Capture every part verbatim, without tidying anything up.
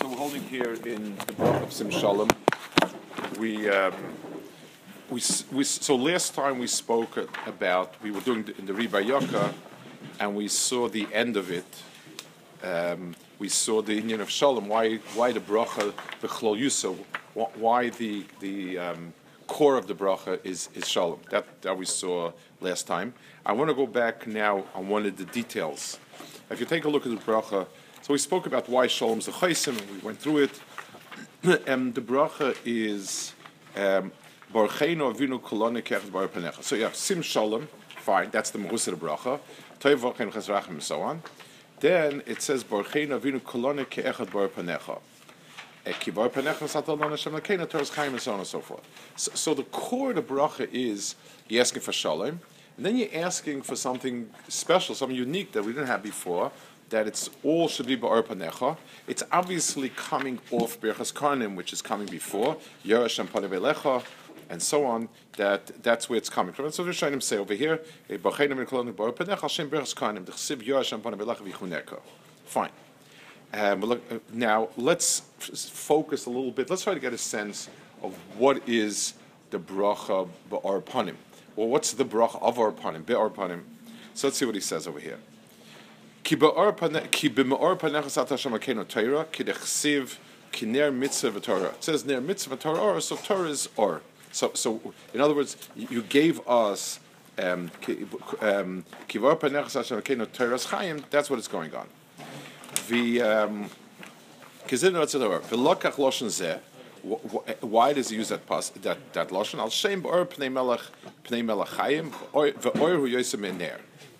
So we're holding here in the Bracha of Sim Shalom. We, um, we, we, so last time we spoke about, we were doing the, in the Riba Yoka, and we saw the end of it. Um, we saw the Indian of Shalom, why, why the Bracha, the Chlol Yusuf, why the, the um, core of the Bracha is, is Shalom. That, that we saw last time. I want to go back now on one of the details. If you take a look at the Bracha, so we spoke about why Shalom's a Chaysim, and we went through it. And the Bracha is Barcheinu Avinu Kolone Kechet Bar Panecha. So you have Sim Shalom, fine, that's the Mahus of the Bracha. Toiv V'chein Chesrachim and so on. Then it says Barcheinu Avinu Kolone Kechet Bar Panecha. Ki Bar Panecha Satal Lana Shem Lekena Torah Chaim and so on and so forth. So, so the core of the Bracha is you're asking for Shalom, and then you're asking for something special, something unique that we didn't have before, that it's all should be ba'or panecha. It's obviously coming off Birchas Karnim, which is coming before Yerush and Panav Elecha, and so on. That that's where it's coming from. And so the Rishonim say over here, B'cheinim v'kolonu ba'or panecha Hashem Birchas Karnim d'chsiv Yerush and Panav Elecha v'chuneka. Fine. Um, look, now let's f- focus a little bit. Let's try to get a sense of what is the bracha ba'or panim. Well, what's the bracha of our panim? Be'or panim. So let's see what he says over here. Ki be'or panecha sat Hashem Elokeinu Torah, ki dechsiv ki ner mitzvah v'torah. It says ner mitzvah v'torah, so Torah is or. So, so in other words, you gave us um, ki be'or panecha sat Hashem Elokeinu Torah's chayim. That's what is going on. The kizin ratzador v'lokach loshen zeh. Why does he use that pas that that lashon? Al shem be'or pnei melech pnei melech chayim ve'or hu yosem min ner.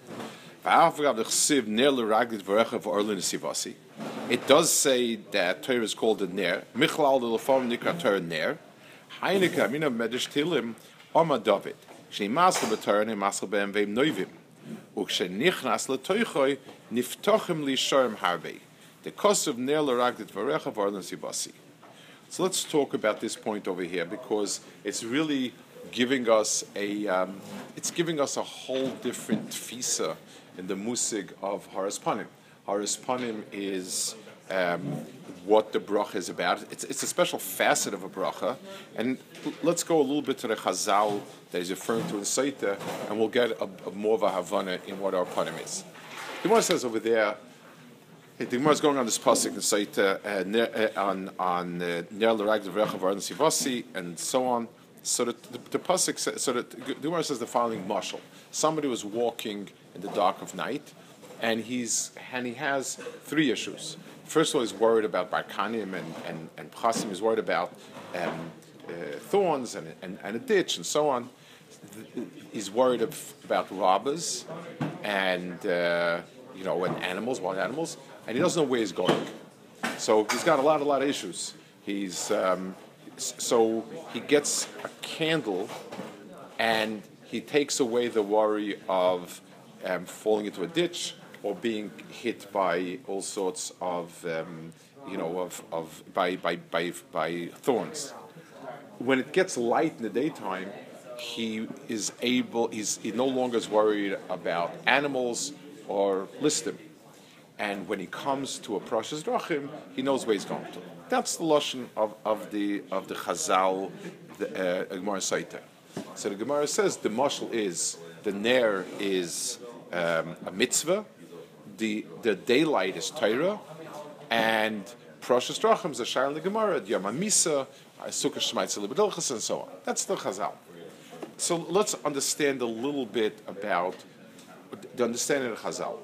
It does say that Torah is called a ner. Michlal de lefam nikra Torah ner. Heineke amina medish tilim Oma David. She masel b'Torah ne masel be'em ve'im noivim. Ukshe nichnas letoichoi niftochim li sharm harvei. The cost of ner l'ragdit v'recha v'orlin sivasi. So let's talk about this point over here because it's really giving us a um, it's giving us a whole different tfisa in the musig of Haras Panim. Haras Panim is um, what the bracha is about. It's, it's a special facet of a bracha. And let's go a little bit to the Chazal that is referring to in Saita, and we'll get a, a more of a Havana in what our Panim is. The Gemara says over there, the Gemara is going on this pasuk in Saita, uh, on on Ner l'rag d'vrecha v'arden sivasi, and so on. So that the, the pasuk says, so that the Gemara says the following mashal: somebody was walking in the dark of night, and he's and he has three issues. First of all, he's worried about barkanim and and and pchasim. He's worried about um, uh, thorns and, and and a ditch and so on. He's worried of, about robbers and uh, you know and animals, wild animals, and he doesn't know where he's going. So he's got a lot, a lot of issues. He's um, so he gets a candle, and he takes away the worry of Um, falling into a ditch or being hit by all sorts of, um, you know, of, of by, by by by thorns. When it gets light in the daytime, he is able. He's he no longer is worried about animals or listim. And when he comes to a precious drachim, he knows where he's going to. That's the lashon of, of the of the Chazal, the uh, Gemara Saita. So the Gemara says the mashal is the ner is Um, a mitzvah, the the daylight is Torah, and Prashas Drachim is a shayla in the Gemara, Yom HaMisa, Sukkah Shemaitz Libedilchas, and so on. That's the Chazal. So let's understand a little bit about the understanding of the Chazal.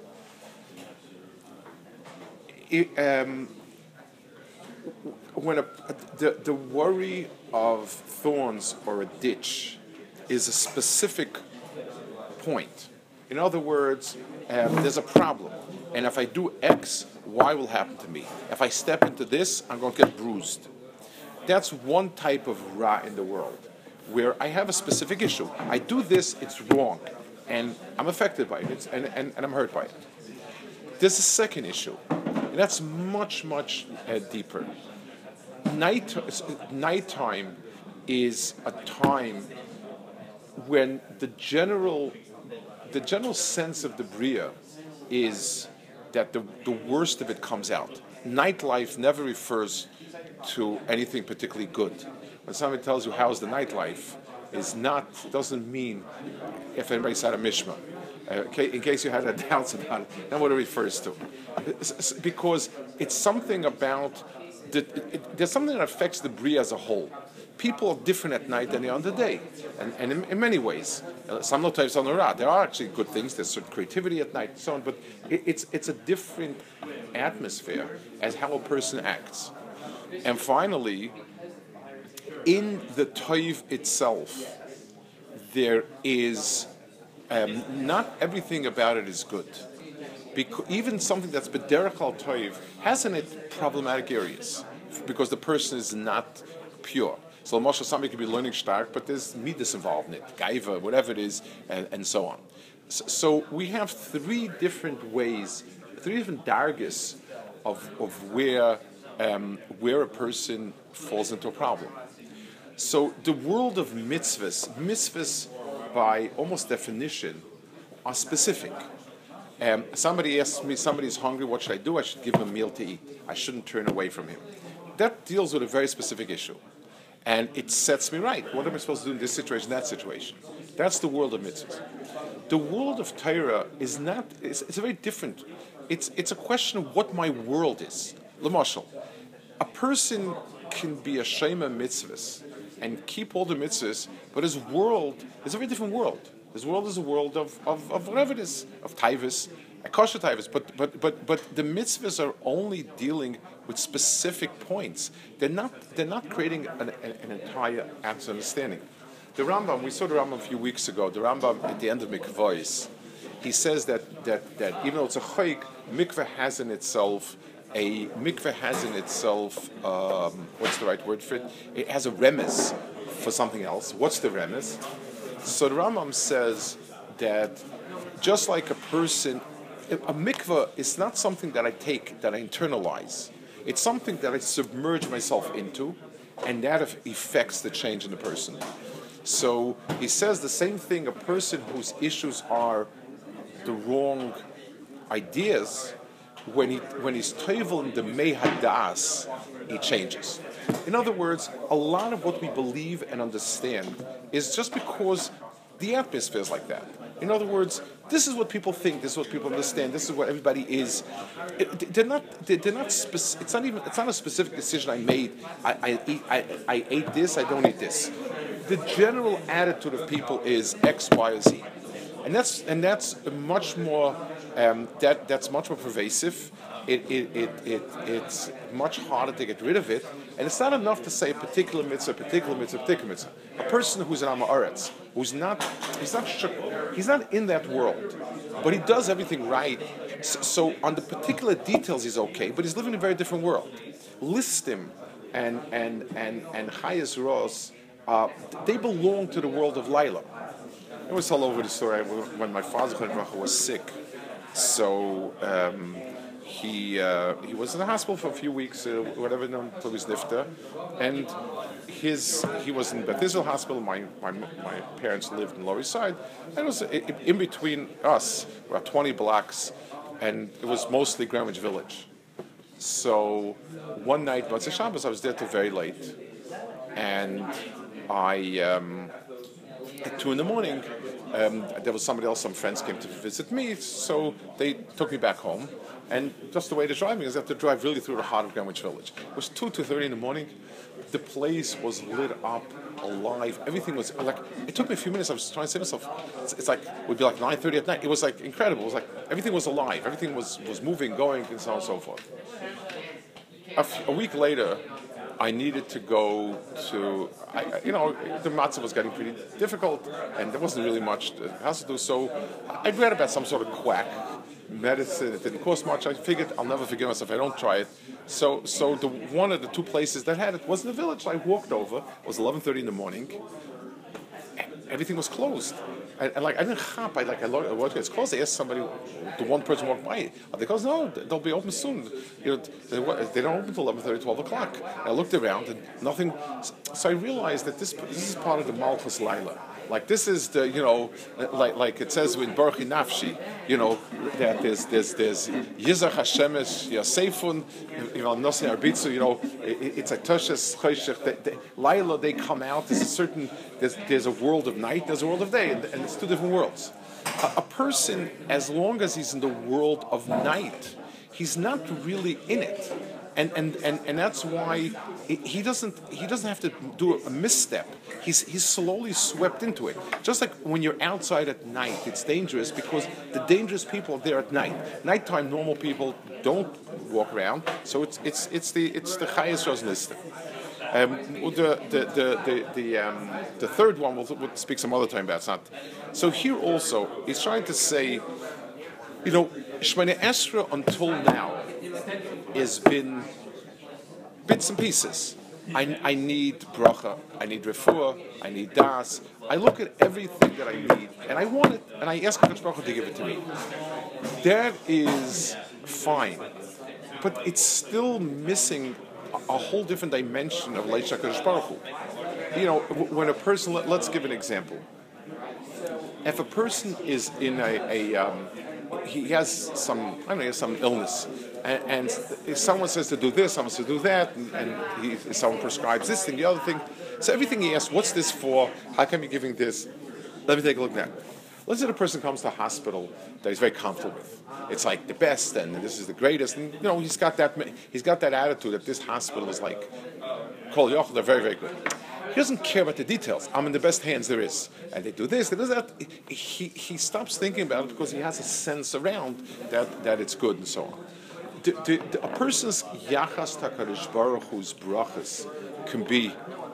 It, um, when a, the the worry of thorns or a ditch is a specific point. In other words, um, there's a problem, and if I do X, Y will happen to me. If I step into this, I'm going to get bruised. That's one type of ra in the world, where I have a specific issue. I do this, it's wrong, and I'm affected by it, it's, and, and, and I'm hurt by it. There's a second issue, and that's much, much uh, deeper. Night, nighttime is a time when the general The general sense of the Bria is that the, the worst of it comes out. nightlife never refers to anything particularly good. When somebody tells you how's the nightlife, is not doesn't mean if anybody's had a mishma. Uh, in case you had a doubts about it, that's what it refers to, because it's something about the, it, there's something that affects the bria as a whole. People are different at night than they are on the day, and, and in, in many ways. Uh, some no types on the ra. There are actually good things. There's certain creativity at night and so on, but it, it's it's a different atmosphere as how a person acts. And finally, in the toiv itself, there is um, not everything about it is good. Because even something that's bederach al toiv has in it problematic areas, because the person is not pure. So Moshe, somebody could be learning stark, but there's midas involved in it, gaiva, whatever it is, and, and so on. So, so we have three different ways, three different dargis of of where um, where a person falls into a problem. So the world of mitzvahs, mitzvahs by almost definition, are specific. Um, somebody asks me, somebody's hungry, what should I do? I should give him a meal to eat. I shouldn't turn away from him. That deals with a very specific issue. And it sets me right. What am I supposed to do in this situation, that situation? That's the world of mitzvahs. The world of Torah is not, it's, it's a very different, it's, it's a question of what my world is. L'mashal, a person can be a shema mitzvahs and keep all the mitzvahs, but his world is a very different world. His world is a world of, of, of whatever it is, of taivas, a kosher taivas, but, but, but, but the mitzvahs are only dealing with specific points. They're not, they're not creating an, an, an entire abstract understanding. The Rambam, we saw the Rambam a few weeks ago, the Rambam at the end of Mikvahs, he says that, that, that even though it's a chayik, mikveh has in itself A mikveh has in itself, um, what's the right word for it? It has a remez for something else. What's the remez? So the Rambam says that just like a person, a mikveh is not something that I take, that I internalize. It's something that I submerge myself into, and that affects the change in the person. So he says the same thing, a person whose issues are the wrong ideas, when he when he's toivel in the mei hadas, he changes. In other words, a lot of what we believe and understand is just because the atmosphere is like that. In other words, this is what people think, this is what people understand, this is what everybody is. It, they're not. They're not. Speci- it's not even. It's not a specific decision I made. I, I eat. I, I ate this. I don't eat this. The general attitude of people is X, Y, or Z, and that's and that's much more. Um, that that's much more pervasive. It, it, it, it, it's much harder to get rid of it, and it's not enough to say a particular mitzvah, a particular mitzvah, a particular mitzvah. A person who's an Amaretz, who's not, he's not, he's not in that world, but he does everything right. So, so on the particular details, he's okay, but he's living in a very different world. Listim and and and and Chayes Ross, uh, they belong to the world of Laila. I was all over the story when my father was sick. So um, he uh, he was in the hospital for a few weeks, uh, whatever, until his nifta, and his he was in Beth Israel Hospital. My, my my parents lived in Lower East Side, and it was in between us, about twenty blocks, and it was mostly Greenwich Village. So one night, Motzei Shabbos, I was there till very late, and I um, at two in the morning. Um, there was somebody else, some friends came to visit me, so they took me back home. And just the way they're driving is that they drive really through the heart of Greenwich Village. It was two, two thirty in the morning. The place was lit up, alive. Everything was like. It took me a few minutes. I was trying to say to myself, it's, it's like it would be like nine thirty at night. It was like incredible. It was like everything was alive. Everything was was moving, going, and so on and so forth. A, f- a week later, I needed to go to, I, you know, the matzah was getting pretty difficult, and there wasn't really much else to do. So I read about some sort of quack medicine. It didn't cost much. I figured I'll never forgive myself if I don't try it. So, so the one of the two places that had it was in the village. I walked over. It was eleven thirty in the morning. Everything was closed. And, and like I didn't hop. I like I looked. It's closed. I asked somebody. The one person walked by. They goes, no, they'll be open soon. You know, they, they don't open until eleven thirty, twelve o'clock. And I looked around and nothing. So I realized that this this is part of the Malchus Laila. Like this is the, you know, like like it says in Baruch Nafshi, you know, that there's there's there's Yizach Hashemesh Yasefun, you know, Nosi Arbitzu, you know, it, it's a Toshes Choshech. Laila, they come out. There's a certain there's there's a world of night, there's a world of day, and, and it's two different worlds. A, a person, as long as he's in the world of night, he's not really in it. And, and, and, and that's why he doesn't he doesn't have to do a misstep. He's he's slowly swept into it. Just like when you're outside at night, it's dangerous because the dangerous people are there at night. Nighttime, normal people don't walk around. So it's it's it's the it's the Chayes Rosnista. Um, the the the the the, um, the third one we'll, we'll speak some other time about. It's not. So here also he's trying to say, you know, Shemone Esra until now has been bits and pieces. I, I need bracha, I need refuah, I need das. I look at everything that I need, and I want it, and I ask HaKadosh Baruch Hu to give it to me. That is fine, but it's still missing a, a whole different dimension of Leish HaKadosh Baruch Hu. You know, when a person, let, let's give an example. If a person is in a, a um, he has some, I don't know, he has some illness, and, and if someone says to do this, someone says to do that, and, and he, someone prescribes this thing, the other thing. So everything he asks, what's this for? How come you're giving this? Let me take a look at that. Let's say the person comes to a hospital that he's very comfortable with. It's like the best, and this is the greatest, and you know he's got that he's got that attitude that this hospital is like Kol Yochel, they're very very good. He doesn't care about the details. I'm in the best hands there is. And they do this, they do that. He, he stops thinking about it because he has a sense around that, that it's good and so on. The, the, the, a person's Yachas HaKadosh Baruch Hu's brachas can be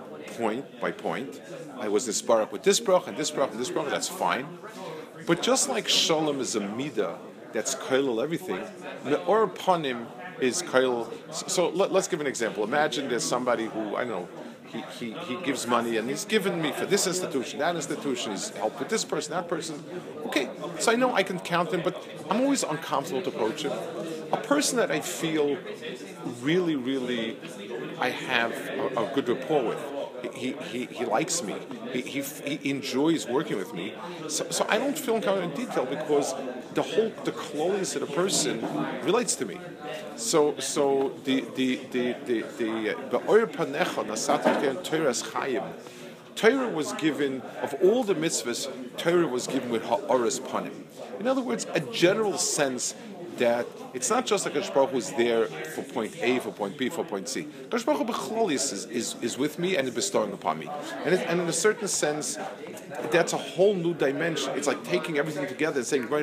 point by point. I was this baruch with this brach and this brach and this brach, that's fine. But just like Shalom is a midah that's kailal everything, Me'or Panim is kailal. So, so let, let's give an example. Imagine there's somebody who, I don't know, He, he, he gives money and he's given me for this institution, that institution, he's helped with this person, that person. Okay, so I know I can count him, but I'm always uncomfortable to approach him. A person that I feel really, really I have a, a good rapport with, he, he, he likes me, he, he, he enjoys working with me, so, so I don't feel uncomfortable in detail because the whole, the clothes of the person relates to me. So, so the the the the the be'or panecha nasatach Torah's chayim. Torah was given of all the mitzvahs. Torah was given with ha'oras panim. In other words, a general sense that it's not just like Kadosh Baruch Hu is there for point A, for point B, for point C. Kadosh Baruch Hu b'chlolis is, is is with me and is bestowing upon me, and it, and in a certain sense, that's a whole new dimension. It's like taking everything together and saying,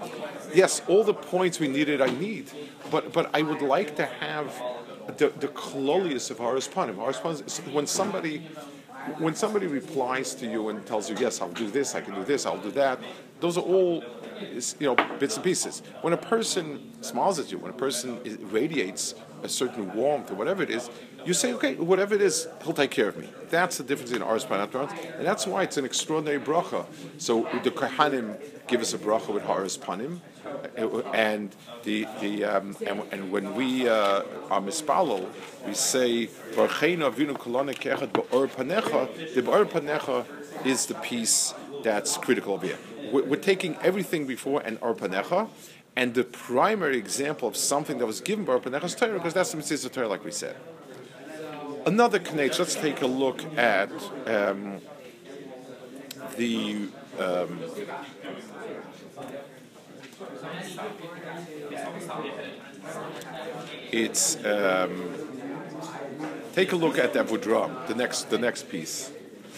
yes, all the points we needed, I need. But but I would like to have the the klolius of Haras Panim. Haras Panim, when somebody when somebody replies to you and tells you, yes, I'll do this, I can do this, I'll do that. Those are all, you know, bits and pieces. When a person smiles at you, when a person radiates a certain warmth or whatever it is, you say, okay, whatever it is, he'll take care of me. That's the difference in Haras Panim, and that's why it's an extraordinary bracha. So the Kohanim give us a bracha with Haras Panim. And the the um, and, and when we uh, are mispalel, we say Barcheinu Avinu Kolana Ke'echad Ba'or Panecha. The Ba'or Panecha is the piece that's critical here. We're, we're taking everything before and Or Panecha, and the primary example of something that was given Ba'or Panecha is Torah, because that's the mitzvah of Torah, like we said. Another knetch. Let's take a look at um, the. Um, It's um, take a look at the Avodram, the next the next piece.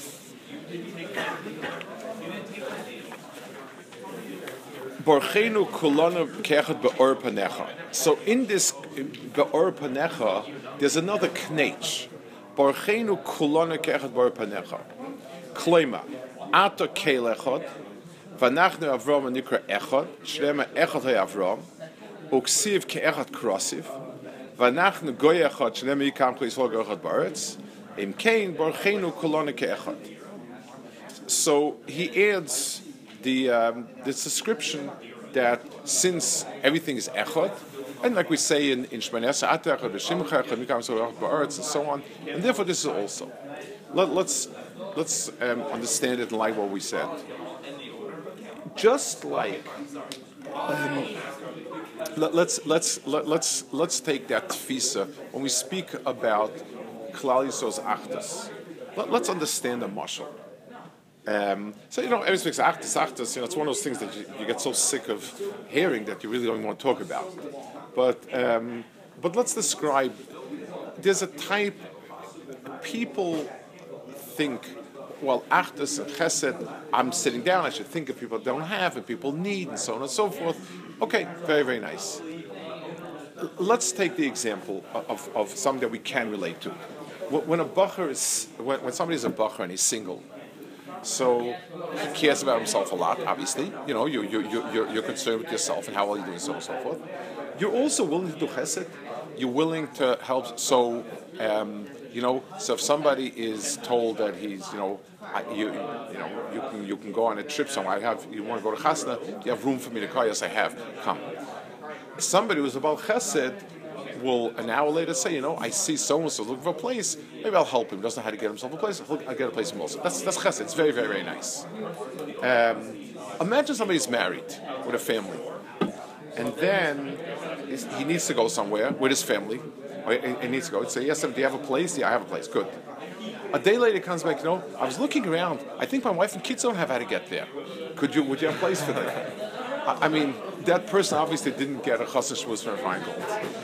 Borchenu kulana kechet be'or panecha. So in this be'or panecha, there's another knetch. Borchenu kulana kechet be'or panecha. Klema ato kelechot. Vanachnu Avram nikra echad, shlema echad hayavram, uksiv keechad krasiv. Vanachnu goy echad, shlema yikam klisol goyechad baretz. Im kein borchenu kolona keechad. So he adds the um, this description that since everything is echad, and like we say in in Shemone Esra, atechad v'shimcha echad mikam klisol goyechad baretz, and so on, and therefore this is also. Let, let's let's um, understand it in light of what we said. Just like um, let, let's let's let, let's let's take that tfisa when we speak about Klal Yisrael's Achdus. Let, let's understand the mashal. Um, so you know, everyone speaks Achdus, Achdus. You know, it's one of those things that you, you get so sick of hearing that you really don't want to talk about. But um, but let's describe. There's a type people think. Well, Achdus and Chesed, I'm sitting down, I should think of people that don't have and people need and so on and so forth. Okay, very, very nice. Let's take the example of, of something that we can relate to. When a bacher is, when, when somebody's a bacher and he's single, so he cares about himself a lot, obviously. You know, you, you, you, you're, you're concerned with yourself and how well you're doing, so on and so forth. You're also willing to do Chesed. You're willing to help, so... Um, You know, so if somebody is told that he's, you know, I, you, you know, you can you can go on a trip somewhere. I have, you want to go to Chasna? You have room for me to call? Yes, I have. Come. Somebody who's about Chesed will an hour later say, you know, I see so and so looking for a place. Maybe I'll help him. Doesn't know how to get himself a place. I'll get a place for him also. That's that's Chesed. It's very very very nice. Um, imagine somebody's married with a family, and then he needs to go somewhere with his family. He needs to go. He'd say, yes, do you have a place? Yeah, I have a place. Good. A day later, he comes back, you know, I was looking around. I think my wife and kids don't have how to get there. Could you, would you have a place for them? I mean, that person obviously didn't get a chassan shmuz from Feingold.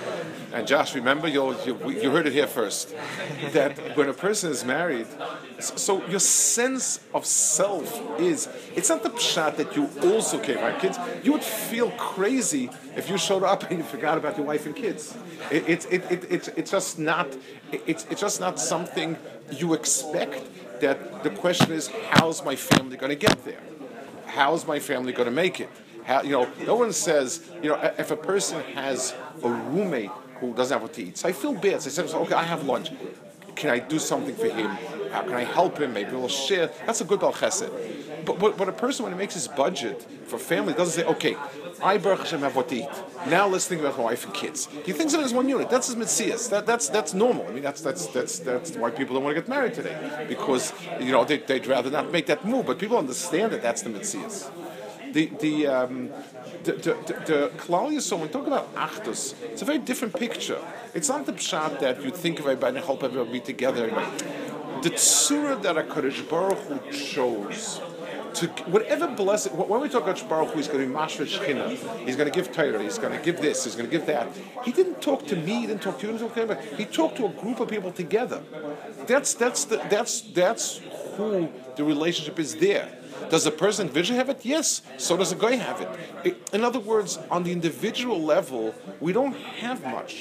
And Josh, remember, you'll, you you heard it here first, that when a person is married, so your sense of self is, it's not the pshat that you also care about kids. You would feel crazy if you showed up and you forgot about your wife and kids. It, it, it, it, it, it's just not, it's, it's just not something you expect. That the question is, how's my family going to get there? How's my family going to make it? How, you know, no one says, you know, if a person has a roommate who doesn't have what to eat, so I feel bad. So I said, okay, I have lunch. Can I do something for him? How can I help him? Maybe we'll share. That's a good Baal Chesed. But, but, but a person, when he makes his budget for family, doesn't say, okay, I, Baruch Hashem, have what to eat. Now let's think about my wife and kids. He thinks of it as one unit. That's his mitzias. That, that's that's normal. I mean, that's that's that's that's why people don't want to get married today, because you know they, they'd rather not make that move. But people understand that that's the mitzias. The the um, the the, the, the Klal Yisrael, when we talk about Achdus, it's a very different picture. It's not the pshat that you think of everybody and help everybody be together. The tzura that a Kadosh Baruch Hu chose to whatever blessing. When we talk about Baruch Hu, he's going to be mashveh shechina. He's going to give Torah. He's going to give this. He's going to give that. He didn't talk to me. He didn't talk to you. He didn't talk to anybody. He talked to a group of people together. That's that's the, that's that's who the relationship is there. Does the person individually have it? Yes. So does the guy have it. In other words, on the individual level, we don't have much.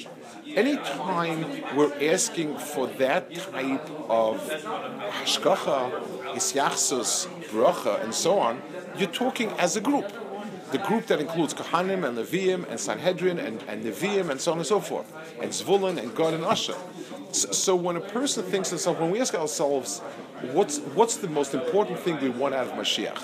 Anytime we're asking for that type of hashgacha, isyachsus, bracha, and so on, you're talking as a group. The group that includes Kohanim and Leviim and Sanhedrin and, and Neviim and so on and so forth, and Zvulun and Gad and Asher. So, so when a person thinks to himself, when we ask ourselves, what's what's the most important thing we want out of Mashiach?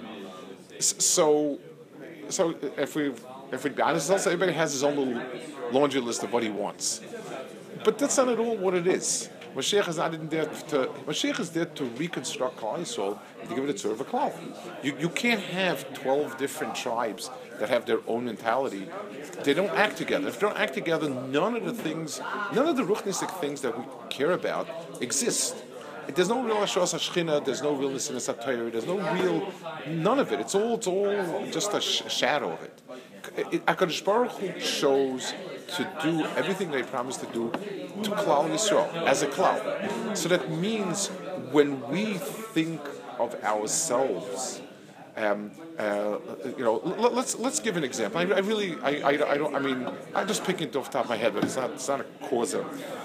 So, so if we if we be honest, everybody has his own little laundry list of what he wants, but that's not at all what it is. Mashiach is not in there to. Mashiach is there to reconstruct Klal Yisrael, to give it a tzur of a klal. You you can't have twelve different tribes that have their own mentality. They don't act together. If they don't act together, none of the things, none of the ruchnistic things that we care about exist. There's no real Ashras HaShechina, there's no real Nisim HaTorah, there's no real, none of it. It's all, it's all just a sh- shadow of it. HaKadosh Baruch Hu chose to do everything they promised to do to Klal Yisrael, as a Klal. So that means when we think of ourselves, um, uh, you know, l- let's let's give an example. I, I really, I, I, I don't, I mean, I'm just picking it off the top of my head, but it's not, it's not a causa.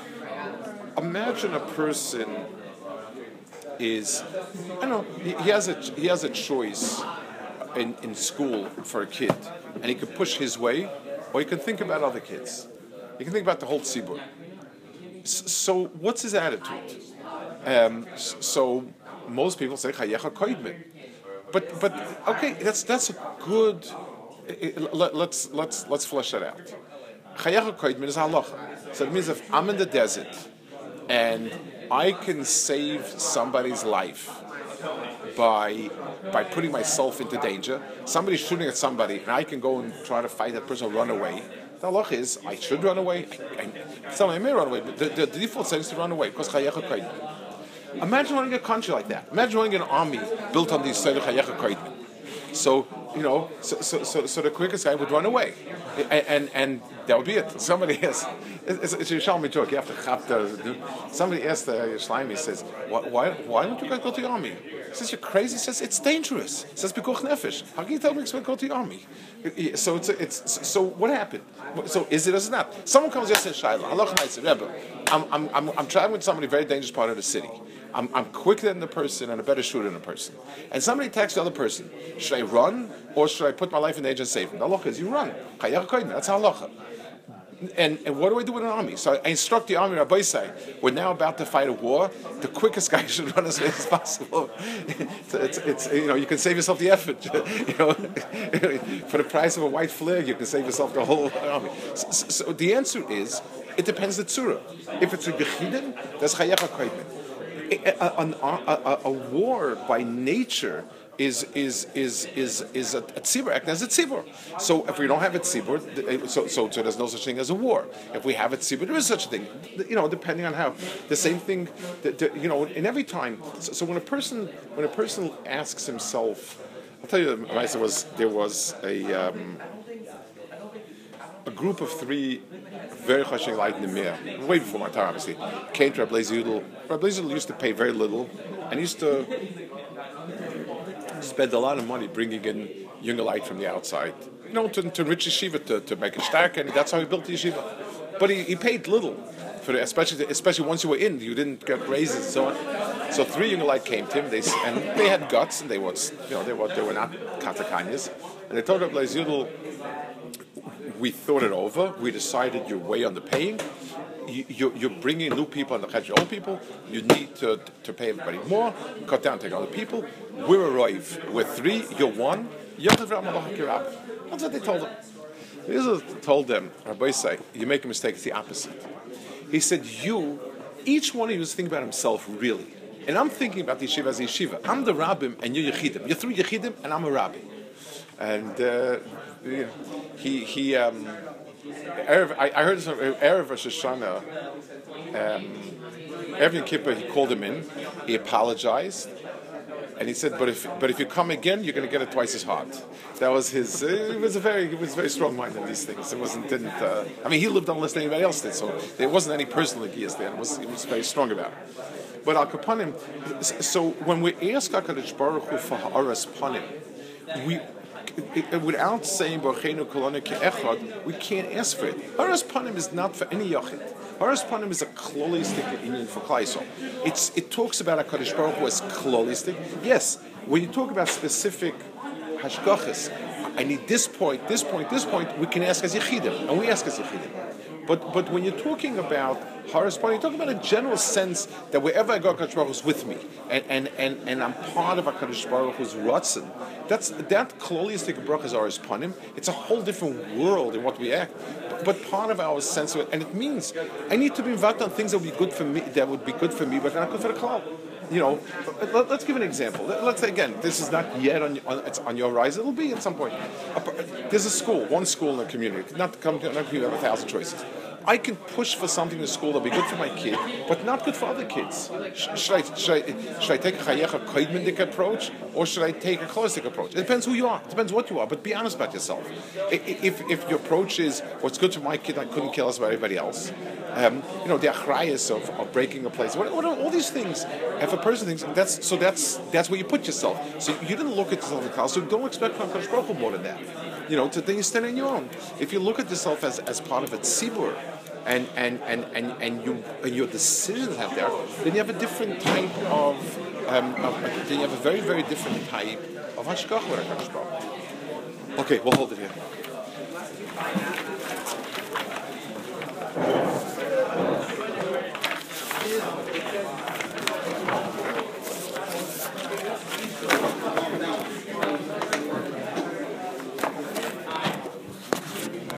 Imagine a person is, I don't know, he, he has a he has a choice in, in school for a kid, and he can push his way, or he can think about other kids. He can think about the whole tzibur. So, what's his attitude? Um, so, most people say chayecha koidmin, but but okay, that's that's a good. Let, let's let's let's flesh that out. Chayecha koidmin is halacha. So it means if I'm in the desert and I can save somebody's life by by putting myself into danger. Somebody's shooting at somebody, and I can go and try to fight that person or run away. The halach is I should run away. I, I, somebody may run away, but the, the, the default setting is to run away because chayecha koydem. Imagine running a country like that. Imagine running an army built on these Seder chayecha koydem. So you know, so, so so so the quickest guy would run away, and and, and that would be it. Somebody has it's, it's a Yerushalmi joke. You have to have to. Somebody asked the Yerushalmi, he says, why, why why don't you guys go to the army? He says, you're crazy. He says, it's dangerous. He says, Pikuach Nefesh. How can you tell me to go to the army? So it's it's so what happened? So is it or is it not? Someone comes and says, Shaila, Halach Naisa, Rebbe, I'm I'm I'm I'm traveling with somebody in a very dangerous part of the city. I'm, I'm quicker than the person and a better shooter than the person. And somebody attacks the other person. Should I run or should I put my life in danger and save him? The halacha is you run. That's how halacha. And, and what do I do with an army? So I instruct the army, Rabbi say, we're now about to fight a war. The quickest guy should run as fast as possible. So it's, it's, you know, you can save yourself the effort. You know, for the price of a white flag, you can save yourself the whole army. So, so the answer is, it depends the tzura. If it's a gechidim, that's chayecha koydem. A, a, a, a war by nature is is is is is a, a tzibur act as a tzibur. So if we don't have a tzibur, so, so so there's no such thing as a war. If we have a tzibur, there is such a thing. You know, depending on how. The same thing. That, that, you know, in every time. So, so when a person when a person asks himself, I'll tell you, there was there was a um, a group of three very chashing light in the mirror, way before my time, obviously, came to Rabbi Zudel. Rabbi Zudel used to pay very little, and used to spend a lot of money bringing in younger light from the outside, you know, to, to enrich yeshiva, to, to make it stark, and that's how he built the yeshiva. But he, he paid little, for the, especially especially once you were in, you didn't get raises and so on. So three younger light came to him, they, and they had guts, and they were, you know, they were they were not katakanyas, and they told Rabbi Zudel, we thought it over. We decided you're way underpaying. You, you, you're bringing new people and the old people. You need to to pay everybody more. Cut down, take other people. We're a roiv. We're three. You're one. That's what they told them. Yisrael told them, Rabbi say, you make a mistake. It's the opposite. He said, you, each one of you is thinking about himself really, and I'm thinking about the yeshiva as a yeshiva. I'm the rabbim and you're yechidim. You're three yechidim and I'm a rabbi. And uh, he he um, Erev, I, I heard this Erev Rosh Hashanah, um, Erev Yom Kippur, he called him in, he apologized, and he said, but if but if you come again, you're going to get it twice as hard. That was his. Uh, it was a very it was very strong mind in these things. It wasn't didn't. Uh, I mean, he lived on less than anybody else did, so there wasn't any personal gears there. It was he was very strong about it. But Al Kapanim, so when we ask HaKadosh Baruch Hu for Ha'aras Panim, we. It, it, without saying Baruchenu Kolonu Ke'echad, we can't ask for it. Haras Panim is not for any yachid. Haras Panim is a klolistic union for Klal Yisrael. It's it talks about HaKadosh Baruch Hu as klolistic. Yes, when you talk about specific hashgachas, I need this point, this point, this point, we can ask as yichidim, and we ask as yichidim. But but when you're talking about Haras Panim, you're talking about a general sense that wherever I go, HaKadosh Baruch Hu is with me, and and, and, and I'm part of HaKadosh Baruch Hu's ratzon. That's that klolistic bracha is Haras Panim. It's a whole different world in what we act. But, but part of our sense of it, and it means I need to be involved on things that would be good for me, that would be good for me, but not good for the klal. You know, let, let's give an example. Let's say again, this is not yet on, on it's on your rise. It'll be at some point. There's a school, one school in the community. Not come to not you have a thousand choices. I can push for something in the school that'll be good for my kid, but not good for other kids. Should I, should I, should I take a chayecha koidmendik approach, or should I take a klolistic approach? It depends who you are. It depends what you are. But be honest about yourself. If if your approach is what's good for my kid, I couldn't kill us about everybody else. Um, you know, the achrayas of, of breaking a place. What, what are all these things? If a person thinks that's so, that's that's where you put yourself. So you didn't look at yourself in the so don't expect from HaKadosh Baruch Hu more than that. You know, to then you stand on your own. If you look at yourself as, as part of a tzibur, and and, and, and, and you and your decisions have there, then you have a different type of, um, of then you have a very, very different type of hashgach with HaKadosh Baruch Hu. Okay, we'll hold it here.